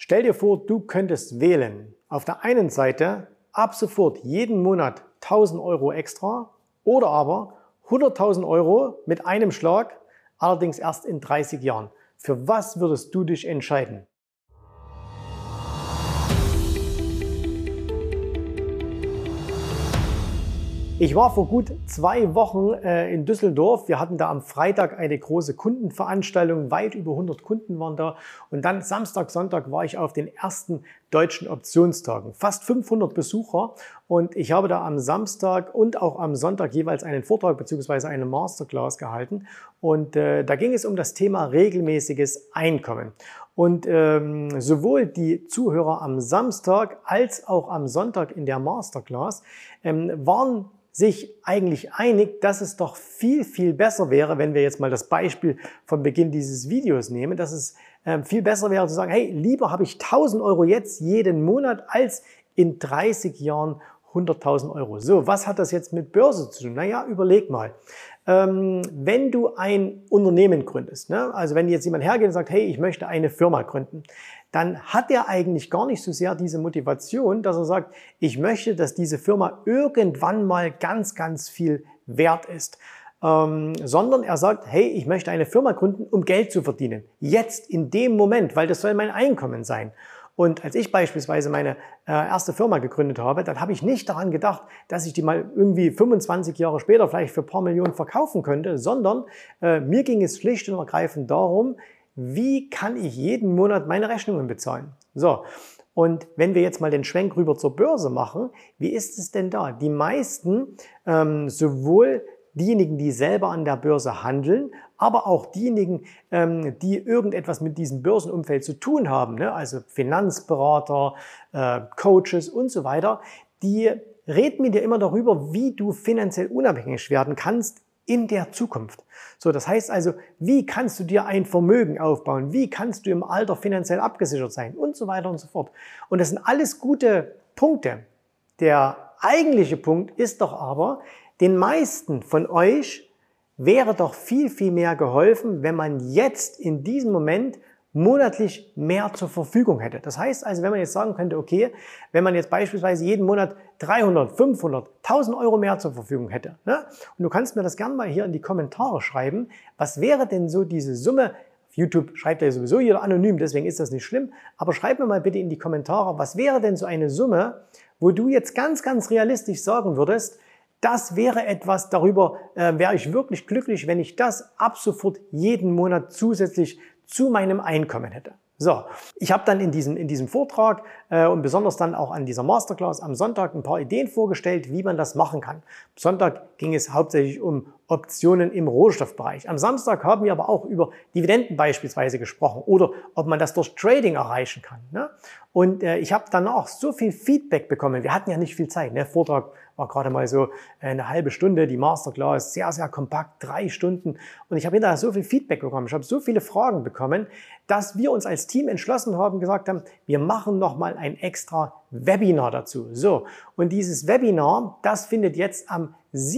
Stell dir vor, du könntest wählen. Auf der einen Seite ab sofort jeden Monat 1.000 Euro extra oder aber 100.000 Euro mit einem Schlag, allerdings erst in 30 Jahren. Für was würdest du dich entscheiden? Ich war vor gut 2 Wochen in Düsseldorf. Wir hatten da am Freitag eine große Kundenveranstaltung. Weit über 100 Kunden waren da. Und dann Samstag, Sonntag war ich auf den ersten deutschen Optionstagen. Fast 500 Besucher. Und ich habe da am Samstag und auch am Sonntag jeweils einen Vortrag bzw. eine Masterclass gehalten. Und da ging es um das Thema regelmäßiges Einkommen. Und sowohl die Zuhörer am Samstag als auch am Sonntag in der Masterclass waren sich eigentlich einig, dass es doch viel, viel besser wäre, wenn wir jetzt mal das Beispiel vom Beginn dieses Videos nehmen, dass es viel besser wäre zu sagen, hey, lieber habe ich 1.000 Euro jetzt jeden Monat als in 30 Jahren 100.000 Euro. So, was hat das jetzt mit Börse zu tun? Naja, überleg mal. Wenn du ein Unternehmen gründest, ne? Also wenn jetzt jemand hergeht und sagt, hey, ich möchte eine Firma gründen, dann hat er eigentlich gar nicht so sehr diese Motivation, dass er sagt, ich möchte, dass diese Firma irgendwann mal ganz, ganz viel wert ist. Sondern er sagt, hey, ich möchte eine Firma gründen, um Geld zu verdienen. Jetzt, in dem Moment, weil das soll mein Einkommen sein. Und als ich beispielsweise meine erste Firma gegründet habe, dann habe ich nicht daran gedacht, dass ich die mal irgendwie 25 Jahre später vielleicht für ein paar Millionen verkaufen könnte, sondern mir ging es schlicht und ergreifend darum, wie kann ich jeden Monat meine Rechnungen bezahlen? So, und wenn wir jetzt mal den Schwenk rüber zur Börse machen, wie ist es denn da? Die meisten, sowohl diejenigen, die selber an der Börse handeln, aber auch diejenigen, die irgendetwas mit diesem Börsenumfeld zu tun haben, ne? Also Finanzberater, Coaches und so weiter, die reden mit dir immer darüber, wie du finanziell unabhängig werden kannst in der Zukunft. So, das heißt also, wie kannst du dir ein Vermögen aufbauen? Wie kannst du im Alter finanziell abgesichert sein? Und so weiter und so fort. Und das sind alles gute Punkte. Der eigentliche Punkt ist doch aber, den meisten von euch wäre doch viel, viel mehr geholfen, wenn man jetzt in diesem Moment monatlich mehr zur Verfügung hätte. Das heißt also, wenn man jetzt sagen könnte, okay, wenn man jetzt beispielsweise jeden Monat 300, 500, 1.000 Euro mehr zur Verfügung hätte, ne? Und du kannst mir das gerne mal hier in die Kommentare schreiben, was wäre denn so diese Summe? Auf YouTube schreibt ja sowieso jeder anonym, deswegen ist das nicht schlimm, aber schreib mir mal bitte in die Kommentare, was wäre denn so eine Summe, wo du jetzt ganz, ganz realistisch sagen würdest, das wäre etwas, darüber wäre ich wirklich glücklich, wenn ich das ab sofort jeden Monat zusätzlich zu meinem Einkommen hätte. So, ich habe dann in diesem Vortrag und besonders dann auch an dieser Masterclass am Sonntag ein paar Ideen vorgestellt, wie man das machen kann. Am Sonntag ging es hauptsächlich um Optionen im Rohstoffbereich. Am Samstag haben wir aber auch über Dividenden beispielsweise gesprochen oder ob man das durch Trading erreichen kann, ne? Und ich habe danach so viel Feedback bekommen. Wir hatten ja nicht viel Zeit, ne? Vortrag war gerade mal so eine halbe Stunde, die Masterclass sehr, sehr kompakt, 3 Stunden. Und ich habe hinterher so viel Feedback bekommen, ich habe so viele Fragen bekommen, dass wir uns als Team entschlossen haben, gesagt haben, wir machen nochmal ein extra Webinar dazu. So, und dieses Webinar, das findet jetzt am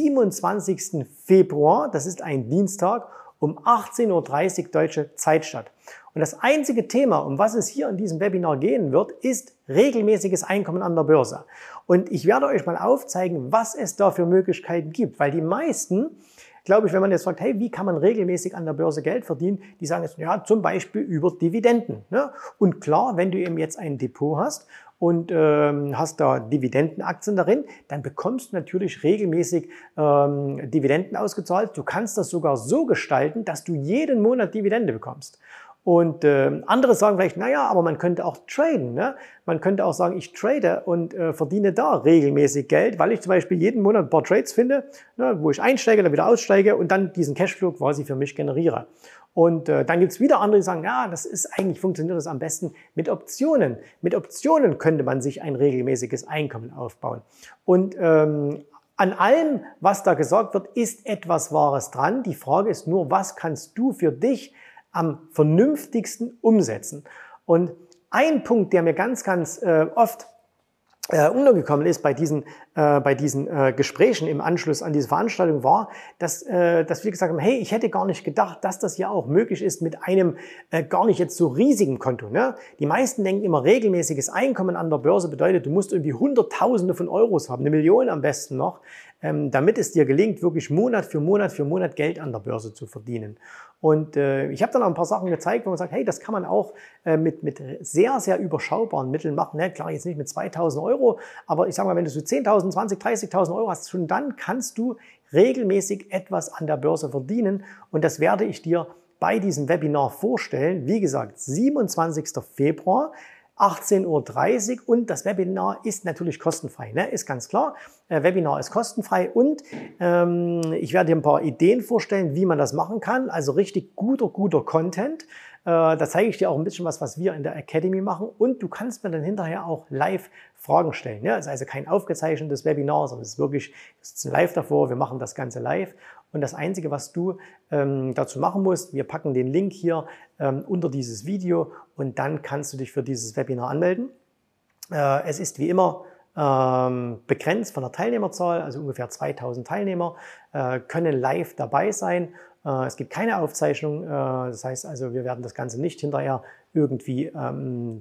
27. Februar, das ist ein Dienstag, um 18.30 Uhr deutsche Zeit statt. Und das einzige Thema, um was es hier in diesem Webinar gehen wird, ist regelmäßiges Einkommen an der Börse. Und ich werde euch mal aufzeigen, was es da für Möglichkeiten gibt, weil die meisten, glaube ich, wenn man jetzt fragt, hey, wie kann man regelmäßig an der Börse Geld verdienen, die sagen jetzt, ja, zum Beispiel über Dividenden, ne? Und klar, wenn du eben jetzt ein Depot hast und hast da Dividendenaktien darin, dann bekommst du natürlich regelmäßig Dividenden ausgezahlt. Du kannst das sogar so gestalten, dass du jeden Monat Dividende bekommst. Und andere sagen vielleicht, naja, aber man könnte auch traden, ne? Man könnte auch sagen, ich trade und verdiene da regelmäßig Geld, weil ich zum Beispiel jeden Monat ein paar Trades finde, ne, wo ich einsteige, dann wieder aussteige und dann diesen Cashflow quasi für mich generiere. Und dann gibt's wieder andere, die sagen, ja, das ist eigentlich, funktioniert das am besten mit Optionen. Mit Optionen könnte man sich ein regelmäßiges Einkommen aufbauen. Und an allem, was da gesagt wird, ist etwas Wahres dran. Die Frage ist nur, was kannst du für dich am vernünftigsten umsetzen? Und ein Punkt, der mir ganz, ganz oft untergekommen ist bei diesen Gesprächen im Anschluss an diese Veranstaltung war, dass wir gesagt haben, hey, ich hätte gar nicht gedacht, dass das ja auch möglich ist mit einem gar nicht jetzt so riesigen Konto. Ne? Die meisten denken immer, regelmäßiges Einkommen an der Börse bedeutet, du musst irgendwie Hunderttausende von Euros haben, 1 Million am besten noch, damit es dir gelingt, wirklich Monat für Monat Geld an der Börse zu verdienen. Und ich habe dann auch ein paar Sachen gezeigt, wo man sagt, hey, das kann man auch mit sehr, sehr überschaubaren Mitteln machen. Ne? Klar, jetzt nicht mit 2.000 Euro, aber ich sage mal, wenn du so 10.000, 20.000, 30.000 Euro hast, schon dann kannst du regelmäßig etwas an der Börse verdienen. Und das werde ich dir bei diesem Webinar vorstellen. Wie gesagt, 27. Februar. 18.30 Uhr und das Webinar ist natürlich kostenfrei, ne? Ist ganz klar. Webinar ist kostenfrei und ich werde dir ein paar Ideen vorstellen, wie man das machen kann. Also richtig guter Content. Da zeige ich dir auch ein bisschen was wir in der Academy machen und du kannst mir dann hinterher auch live Fragen stellen. Ja? Es ist also kein aufgezeichnetes Webinar, sondern es ist wirklich, wir sitzen live davor, wir machen das Ganze live. Und das Einzige, was du dazu machen musst, wir packen den Link hier unter dieses Video und dann kannst du dich für dieses Webinar anmelden. Es ist wie immer begrenzt von der Teilnehmerzahl, also ungefähr 2.000 Teilnehmer können live dabei sein. Es gibt keine Aufzeichnung, das heißt also, wir werden das Ganze nicht hinterher irgendwie auf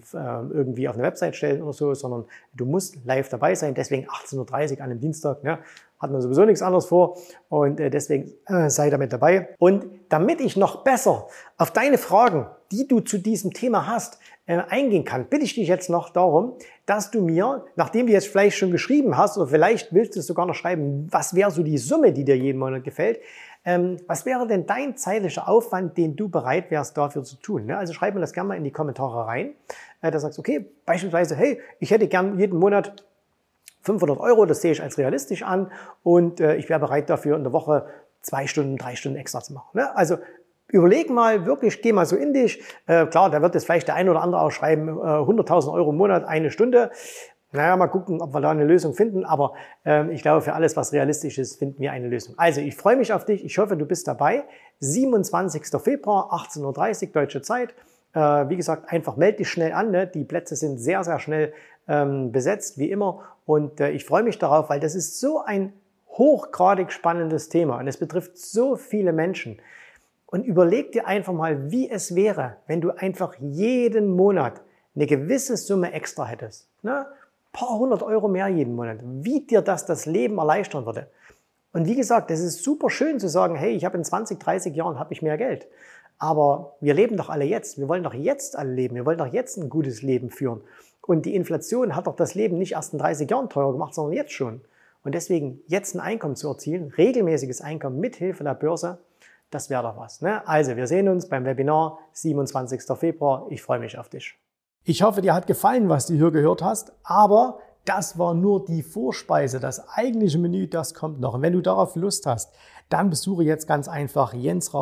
eine Website stellen oder so, sondern du musst live dabei sein, deswegen 18.30 Uhr an einem Dienstag, ne? Hat man sowieso nichts anderes vor und deswegen sei damit dabei. Und damit ich noch besser auf deine Fragen, die du zu diesem Thema hast, eingehen kann, bitte ich dich jetzt noch darum, dass du mir, nachdem du jetzt vielleicht schon geschrieben hast oder vielleicht willst du es sogar noch schreiben, was wäre so die Summe, die dir jeden Monat gefällt, was wäre denn dein zeitlicher Aufwand, den du bereit wärst dafür zu tun? Ne? Also schreib mir das gerne mal in die Kommentare rein. Da sagst du, okay, beispielsweise, hey, ich hätte gern jeden Monat 500 Euro, das sehe ich als realistisch an und ich wäre bereit dafür in der Woche 2 Stunden, 3 Stunden extra zu machen. Ne? Also überleg mal wirklich, geh mal so in dich. Klar, da wird jetzt vielleicht der ein oder andere auch schreiben, 100.000 Euro im Monat, 1 Stunde. Naja, mal gucken, ob wir da eine Lösung finden, aber ich glaube, für alles, was realistisch ist, finden wir eine Lösung. Also, ich freue mich auf dich, ich hoffe, du bist dabei. 27. Februar, 18.30 Uhr, deutsche Zeit. Wie gesagt, einfach melde dich schnell an, ne? Die Plätze sind sehr, sehr schnell besetzt, wie immer. Und ich freue mich darauf, weil das ist so ein hochgradig spannendes Thema und es betrifft so viele Menschen. Und überleg dir einfach mal, wie es wäre, wenn du einfach jeden Monat eine gewisse Summe extra hättest. Ne? Ein paar 100 Euro mehr jeden Monat. Wie dir das Leben erleichtern würde. Und wie gesagt, es ist super schön zu sagen, hey, ich habe in 20, 30 Jahren habe ich mehr Geld. Aber wir leben doch alle jetzt. Wir wollen doch jetzt alle leben. Wir wollen doch jetzt ein gutes Leben führen. Und die Inflation hat doch das Leben nicht erst in 30 Jahren teurer gemacht, sondern jetzt schon. Und deswegen jetzt ein Einkommen zu erzielen, regelmäßiges Einkommen mit Hilfe der Börse, das wäre doch was. Ne? Also, wir sehen uns beim Webinar 27. Februar. Ich freue mich auf dich. Ich hoffe, dir hat gefallen, was du hier gehört hast, aber das war nur die Vorspeise. Das eigentliche Menü, das kommt noch. Und wenn du darauf Lust hast, dann besuche jetzt ganz einfach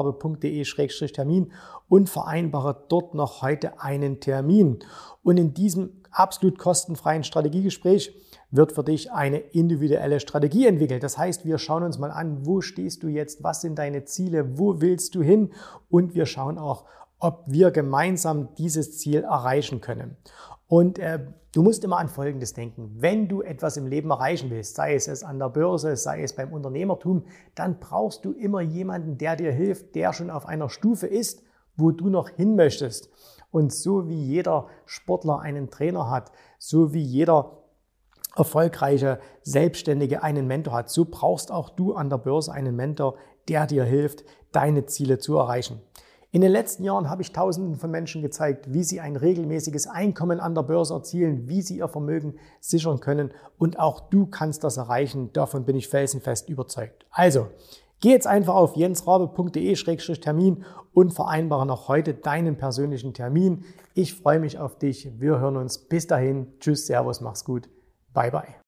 jensrabe.de/termin und vereinbare dort noch heute einen Termin. Und in diesem absolut kostenfreien Strategiegespräch wird für dich eine individuelle Strategie entwickelt. Das heißt, wir schauen uns mal an, wo stehst du jetzt, was sind deine Ziele, wo willst du hin und wir schauen auch, ob wir gemeinsam dieses Ziel erreichen können. Und du musst immer an Folgendes denken. Wenn du etwas im Leben erreichen willst, sei es an der Börse, sei es beim Unternehmertum, dann brauchst du immer jemanden, der dir hilft, der schon auf einer Stufe ist, wo du noch hin möchtest. Und so wie jeder Sportler einen Trainer hat, so wie jeder erfolgreiche Selbstständige einen Mentor hat, so brauchst auch du an der Börse einen Mentor, der dir hilft, deine Ziele zu erreichen. In den letzten Jahren habe ich Tausenden von Menschen gezeigt, wie sie ein regelmäßiges Einkommen an der Börse erzielen, wie sie ihr Vermögen sichern können und auch du kannst das erreichen. Davon bin ich felsenfest überzeugt. Also, geh jetzt einfach auf jensrabe.de/termin und vereinbare noch heute deinen persönlichen Termin. Ich freue mich auf dich. Wir hören uns. Bis dahin. Tschüss, Servus, mach's gut. Bye, bye.